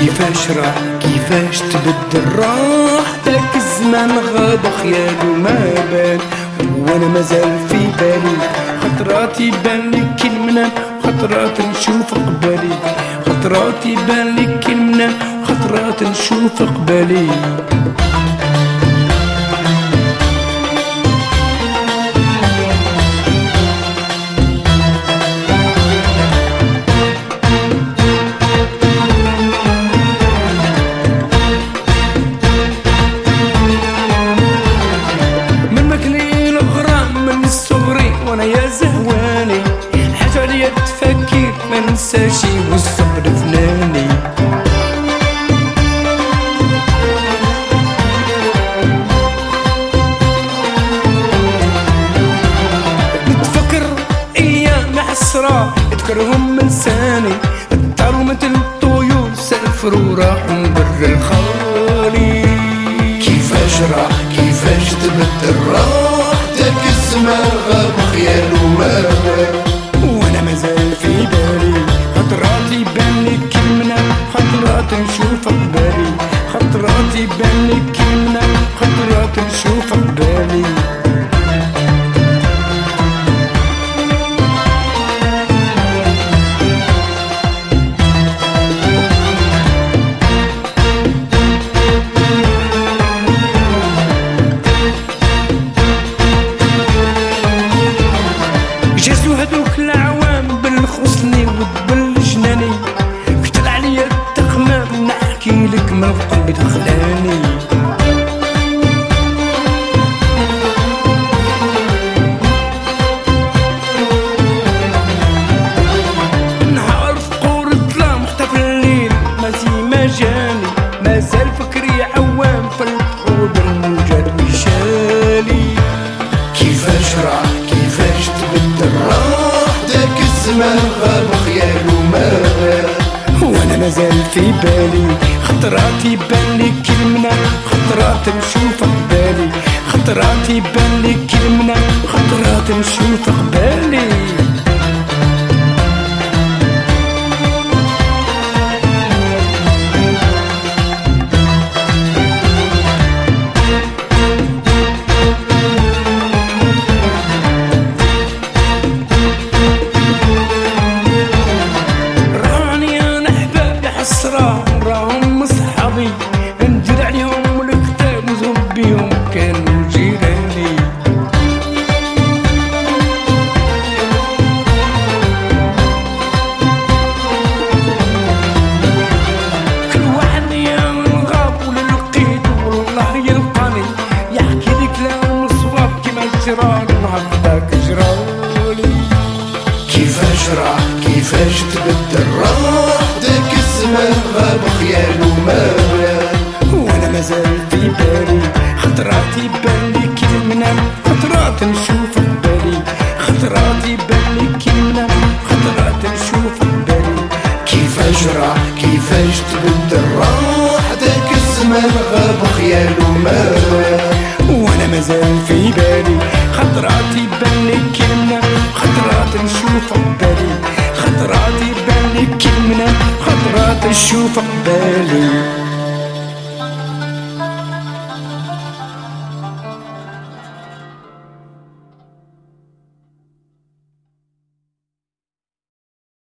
كيفاش راح كيفاش تبدل راح ذاك الزمان غاب خياله ما بان وانا مازال في بالي خطرات يبان لك المنام خطرات نشوف قبالي خطرات يبان لك المنام خطرات نشوف قبالي وانا يا زهواني حاجة عليا تفكر ما ننساشي والصبر فناني نتفكر ايام حسرة اذكرهم من لساني الدار مثل الطيور سافروا راحوا برا الخالي كيفاش راح كيفاش تبدل راح ذاك الزمان غاب خياله ما بان وانا مازال في بالي خطرات يبان لك المنام خطرات نشوف قبالي خطرات يبان لك المنام خطرات نشوف قبالي جازو هذوك العوام بالخصني وبالجناني كتر عليا التخمام نحكي لك من قلبي دخلاني نهار فقور الظلام اختفى الليل مازي ما جاني مازال فكري عوام في البحور بالموجات ويشالي كيفاش راح كيفاش تبدل راح ذاك الزمان غاب خياله ما بان وانا مازال في بالي خطرات يبان لك المنام خطرات نشوف قبالي خطرات يبان لك المنام خطرات نشوف قبالي راهم مصحابي ندير عليهم الكتاب وزوب بيهم كانوا جيراني كل واحد يوم غاب وللقيت والله يلقاني يحكي لك لهم صواب كيما الجرار وهكذاك جرالي كيفاش راح كيفاش تبدل راح ذاك الزمان غاب خياله ما بان وانا مازال في بالي خطرات يبان لك المنام خطرات نشوف قبالي خطرات يبان لك المنام خطرات نشوف قبالي كيفاش راح كيفاش تبدل راح ذاك الزمان غاب خياله ما بان وانا مازال في بالي خطرات يبان لك المنام خطرات نشوف قبالي خطرات يبان لك المنام خطرات نشوف قبالي